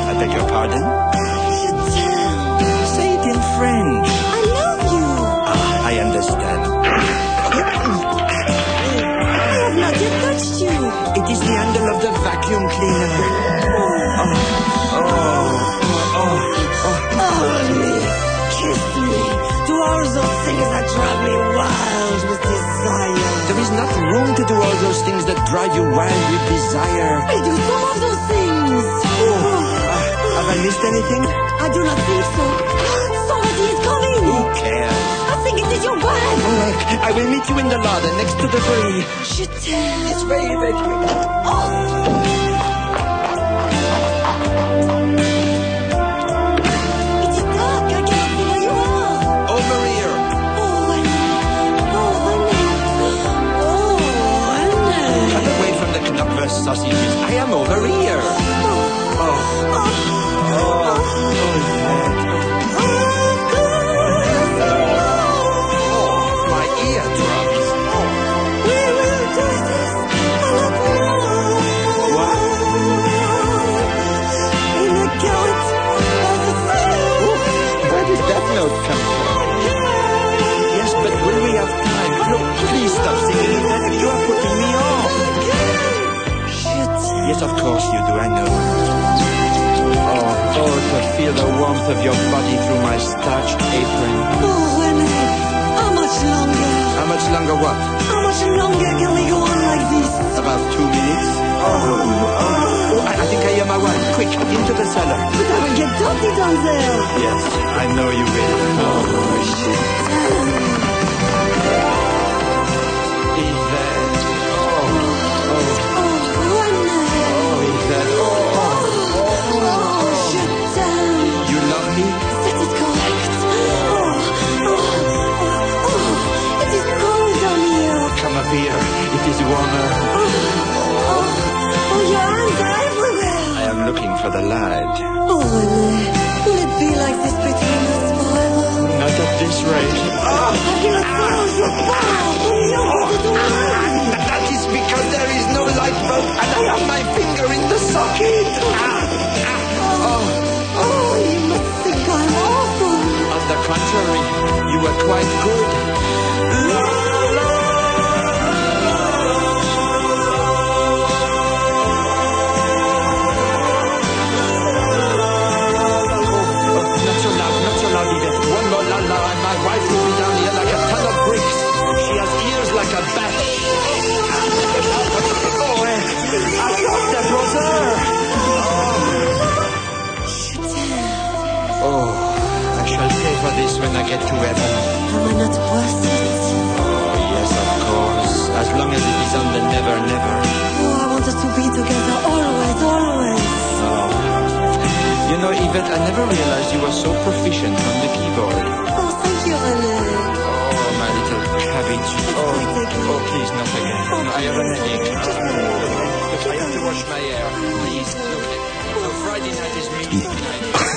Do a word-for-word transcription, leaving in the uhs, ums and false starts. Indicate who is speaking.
Speaker 1: I beg your pardon?
Speaker 2: Je t'aime.
Speaker 1: Say it in French.
Speaker 2: I love you.
Speaker 1: Ah, I understand.
Speaker 2: I have not yet touched you.
Speaker 1: It is the handle of the vacuum cleaner. Oh, oh, oh, oh, oh.
Speaker 2: Hold me. Kiss me. Do all those things that drive me wild with desire.
Speaker 1: There is not room to do all those things that drive you wild with desire.
Speaker 2: I do some of those things.
Speaker 1: Oh, uh, have I missed anything?
Speaker 2: I do not think so. Somebody is coming.
Speaker 1: Who cares?
Speaker 2: I think it is your bag.
Speaker 1: Oh, I will meet you in the larder next to the tree.
Speaker 2: Je t'aime.
Speaker 1: It's very, very quick.
Speaker 2: Oh.
Speaker 1: Sausages. I am over here. Oh, oh, oh, oh, my eardrums.
Speaker 2: We will do this a lot more.
Speaker 1: What?
Speaker 2: In the guilt of the soul.
Speaker 1: Where did that note come from? Yes, but will we have time? Look, please stop singing that. You are putting me off. Yes, of course you do, I know. Oh, oh, to feel the warmth of your body through my starched apron.
Speaker 2: Oh, René, how much longer?
Speaker 1: How much longer what?
Speaker 2: How much longer can we go on like this?
Speaker 1: About two minutes. Oh, oh, oh I, I think I hear my wife. Quick, into the cellar.
Speaker 2: But I will get dirty down there.
Speaker 1: Yes, I know you will. Oh, shit. Here, it is warmer.
Speaker 2: Oh, oh, oh, your hands are everywhere.
Speaker 1: I am looking for the lad.
Speaker 2: Oh, René, will it be like this between us forever?
Speaker 1: Not at this rate.
Speaker 2: Oh, I cannot follow your power. You wanted to run.
Speaker 1: That is because there is no light bulb and I have my finger in the socket. Ah, ah, oh,
Speaker 2: oh, you must think I'm awful.
Speaker 1: On the contrary, you were quite good. Like a bat. Oh, I thought that was her. Oh, I shall pay for this when I get to heaven.
Speaker 2: Am I not worth it?
Speaker 1: Oh, yes, of course. As long as it is on the never, never.
Speaker 2: Oh, I want us to be together always, always.
Speaker 1: Oh. You know, Yvette, I never realized you were so proficient on the keyboard.
Speaker 2: Oh, thank you, René.
Speaker 1: Cabbage. Oh, oh, please, not again. No, I have a headache. Look, I have to wash my hair. Please, look. No, Friday night is music night.